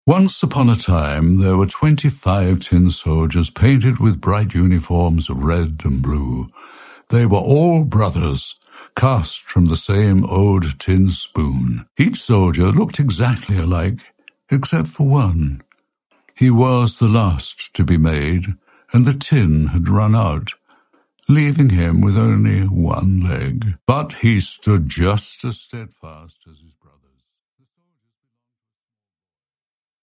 Once upon a time, there were 25 tin soldiers painted with bright uniforms of red and blue. They were all brothers, cast from the same old tin spoon. Each soldier looked exactly alike, except for one. He was the last to be made, and the tin had run out, leaving him with only one leg. But he stood just as steadfast as his